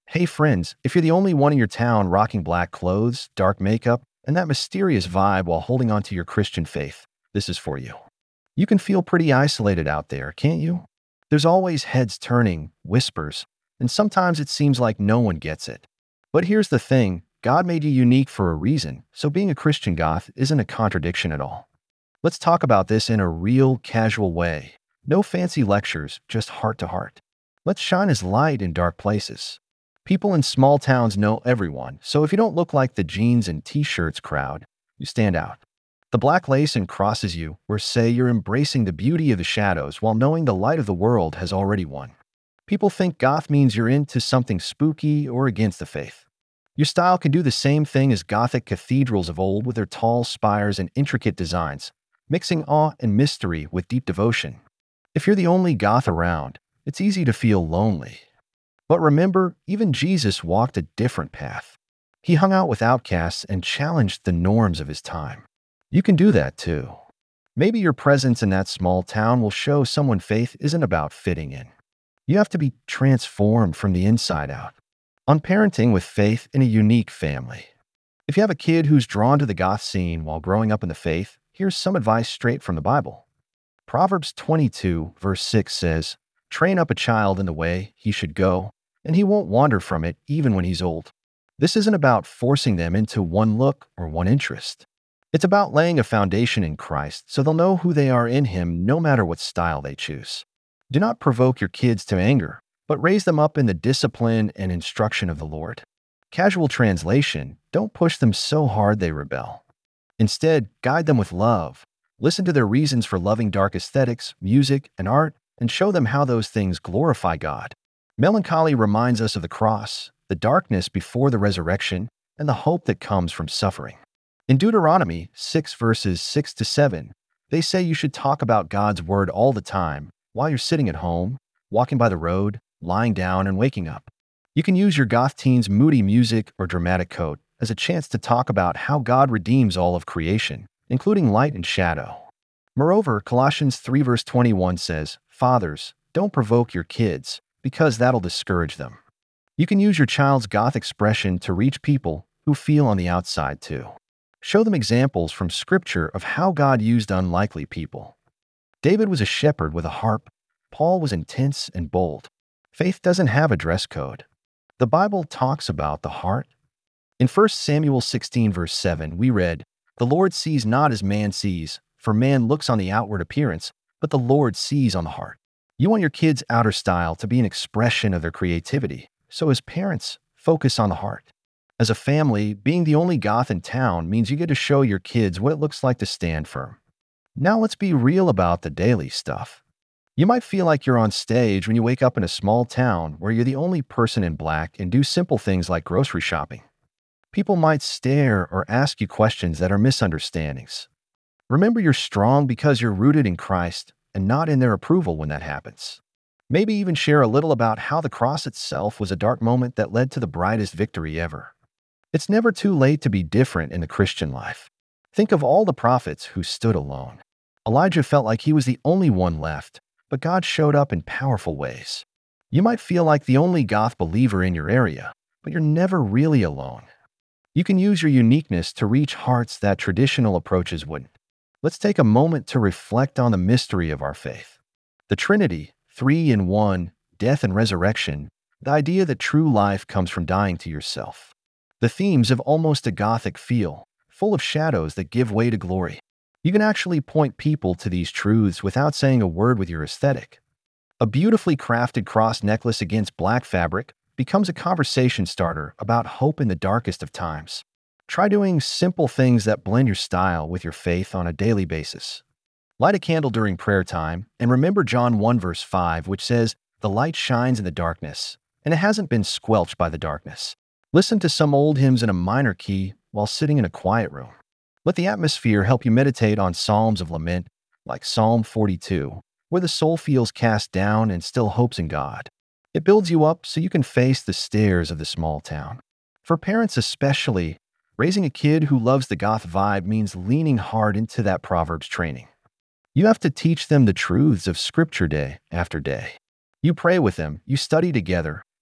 Hey friends, if you're the only one in your town rocking black clothes, dark makeup, and that mysterious vibe while holding on to your Christian faith, this is for you. You can feel pretty isolated out there, can't you? There's always heads turning, whispers, and sometimes it seems like no one gets it. But here's the thing, God made you unique for a reason, so being a Christian goth isn't a contradiction at all. Let's talk about this in a real, casual way. No fancy lectures, just heart to heart. Let's shine as light in dark places. People in small towns know everyone, so if you don't look like the jeans and t-shirts crowd, you stand out. The black lace and crosses you, or say you're embracing the beauty of the shadows while knowing the light of the world has already won. People think goth means you're into something spooky or against the faith. Your style can do the same thing as Gothic cathedrals of old with their tall spires and intricate designs, mixing awe and mystery with deep devotion. If you're the only goth around, it's easy to feel lonely. But remember, even Jesus walked a different path. He hung out with outcasts and challenged the norms of his time. You can do that too. Maybe your presence in that small town will show someone faith isn't about fitting in. You have to be transformed from the inside out. On parenting with faith in a unique family. If you have a kid who's drawn to the goth scene while growing up in the faith, here's some advice straight from the Bible. Proverbs 22, verse 6 says, "Train up a child in the way he should go, and he won't wander from it even when he's old." This isn't about forcing them into one look or one interest. It's about laying a foundation in Christ so they'll know who they are in Him no matter what style they choose. Do not provoke your kids to anger, but raise them up in the discipline and instruction of the Lord. Casual translation, don't push them so hard they rebel. Instead, guide them with love. Listen to their reasons for loving dark aesthetics, music, and art, and show them how those things glorify God. Melancholy reminds us of the cross, the darkness before the resurrection, and the hope that comes from suffering. In Deuteronomy 6 verses 6 to 7, they say you should talk about God's word all the time while you're sitting at home, walking by the road, lying down, and waking up. You can use your goth teen's moody music or dramatic coat as a chance to talk about how God redeems all of creation, including light and shadow. Moreover, Colossians 3 verse 21 says, "Fathers, don't provoke your kids, because that'll discourage them." You can use your child's goth expression to reach people who feel on the outside too. Show them examples from Scripture of how God used unlikely people. David was a shepherd with a harp. Paul was intense and bold. Faith doesn't have a dress code. The Bible talks about the heart. In 1 Samuel 16 verse 7, we read, "The Lord sees not as man sees, for man looks on the outward appearance, but the Lord sees on the heart." You want your kids' outer style to be an expression of their creativity, so as parents, focus on the heart. As a family, being the only goth in town means you get to show your kids what it looks like to stand firm. Now let's be real about the daily stuff. You might feel like you're on stage when you wake up in a small town where you're the only person in black and do simple things like grocery shopping. People might stare or ask you questions that are misunderstandings. Remember, you're strong because you're rooted in Christ and not in their approval when that happens. Maybe even share a little about how the cross itself was a dark moment that led to the brightest victory ever. It's never too late to be different in the Christian life. Think of all the prophets who stood alone. Elijah felt like he was the only one left, but God showed up in powerful ways. You might feel like the only goth believer in your area, but you're never really alone. You can use your uniqueness to reach hearts that traditional approaches wouldn't. Let's take a moment to reflect on the mystery of our faith. The Trinity, 3 in 1, death and resurrection, the idea that true life comes from dying to yourself. The themes have almost a Gothic feel, full of shadows that give way to glory. You can actually point people to these truths without saying a word with your aesthetic. A beautifully crafted cross necklace against black fabric becomes a conversation starter about hope in the darkest of times. Try doing simple things that blend your style with your faith on a daily basis. Light a candle during prayer time, and remember John 1 verse 5, which says, "The light shines in the darkness, and it hasn't been squelched by the darkness." Listen to some old hymns in a minor key while sitting in a quiet room. Let the atmosphere help you meditate on psalms of lament, like Psalm 42, where the soul feels cast down and still hopes in God. It builds you up so you can face the stares of the small town. For parents especially, raising a kid who loves the goth vibe means leaning hard into that Proverbs training. You have to teach them the truths of Scripture day after day. You pray with them, you study together,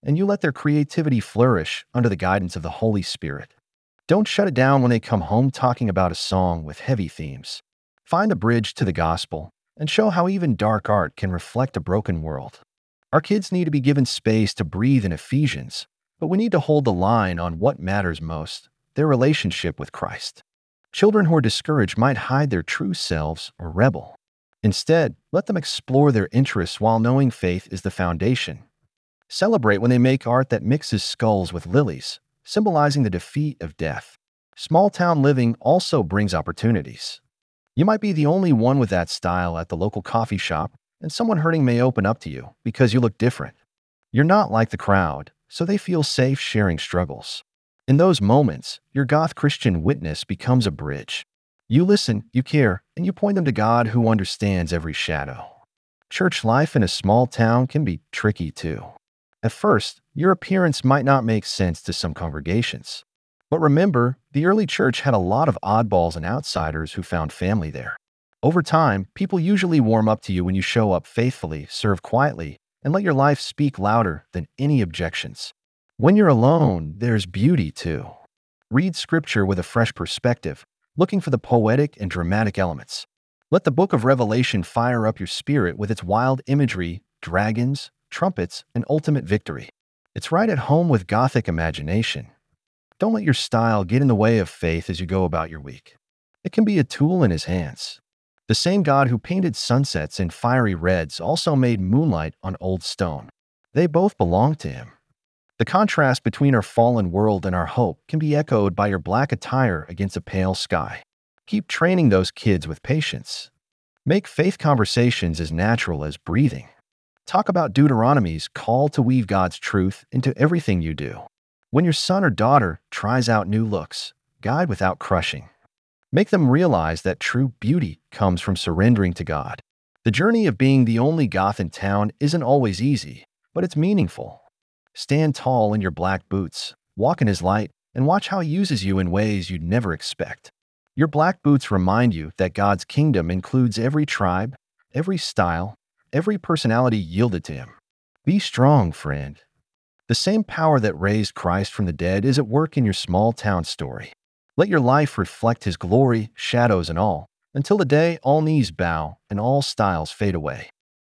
and you let their creativity flourish under the guidance of the Holy Spirit. Don't shut it down when they come home talking about a song with heavy themes. Find a bridge to the gospel and show how even dark art can reflect a broken world. Our kids need to be given space to breathe in Ephesians, but we need to hold the line on what matters most, their relationship with Christ. Children who are discouraged might hide their true selves or rebel. Instead, let them explore their interests while knowing faith is the foundation. Celebrate when they make art that mixes skulls with lilies, symbolizing the defeat of death. Small-town living also brings opportunities. You might be the only one with that style at the local coffee shop, and someone hurting may open up to you because you look different. You're not like the crowd, so they feel safe sharing struggles. In those moments, your goth Christian witness becomes a bridge. You listen, you care, and you point them to God who understands every shadow. Church life in a small town can be tricky too. At first, your appearance might not make sense to some congregations. But remember, the early church had a lot of oddballs and outsiders who found family there. Over time, people usually warm up to you when you show up faithfully, serve quietly, and let your life speak louder than any objections. When you're alone, there's beauty too. Read scripture with a fresh perspective, looking for the poetic and dramatic elements. Let the book of Revelation fire up your spirit with its wild imagery, dragons, trumpets, and ultimate victory. It's right at home with Gothic imagination. Don't let your style get in the way of faith as you go about your week. It can be a tool in his hands. The same God who painted sunsets in fiery reds also made moonlight on old stone. They both belong to him. The contrast between our fallen world and our hope can be echoed by your black attire against a pale sky. Keep training those kids with patience. Make faith conversations as natural as breathing. Talk about Deuteronomy's call to weave God's truth into everything you do. When your son or daughter tries out new looks, guide without crushing. Make them realize that true beauty comes from surrendering to God. The journey of being the only goth in town isn't always easy, but it's meaningful. Stand tall in your black boots, walk in his light, and watch how he uses you in ways you'd never expect. Your black boots remind you that God's kingdom includes every tribe, every style, every personality yielded to him. Be strong, friend. The same power that raised Christ from the dead is at work in your small town story. Let your life reflect his glory, shadows and all, until the day all knees bow and all styles fade away.